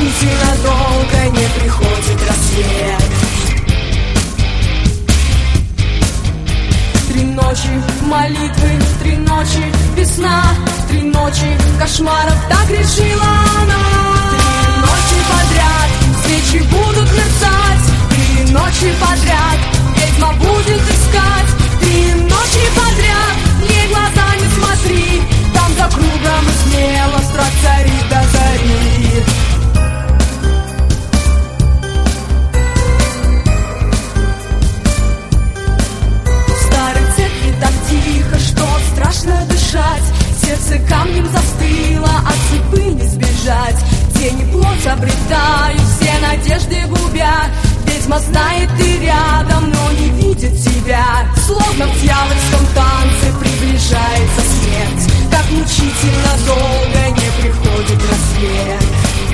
мучительно долго не приходит рассвет. 3 ночи молитвы, 3 ночи весна, 3 ночи кошмаров, так решила она. 3 ночи подряд свечи будут мерцать, 3 ночи подряд ведьма будет искать. 3 ночи подряд ей глаза не смотри, там за кругом и смело страх царит до зари. Тихо, что страшно дышать, сердце камнем застыло, от судьбы не сбежать. Тени плоть обретают, все надежды губя. Ведьма знает, ты рядом, но не видит тебя. Словно в дьявольском танце приближается смерть, так мучительно долго не приходит рассвет.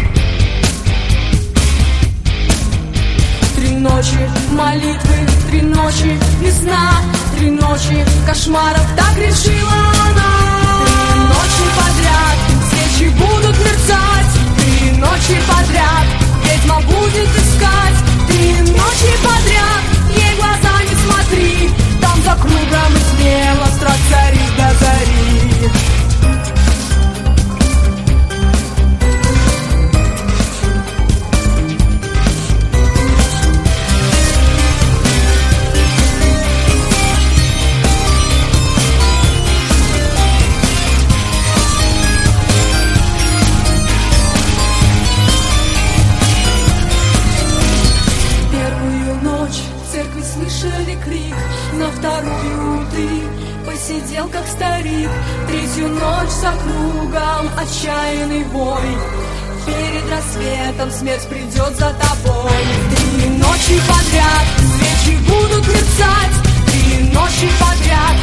3 ночи молитвы, 3 ночи весна, 3 ночи кошмаров, так решила она. 3 ночи подряд свечи будут мерцать, 3 ночи подряд ведьма будет искать. 3 ночи подряд ей глаза не смотри, там за кругом и смело страх царит до зари. На вторую ты посидел как старик, 3-ю ночь за кругом отчаянный вой. Перед рассветом смерть придет за тобой. 3 ночи подряд свечи будут мерцать, 3 ночи подряд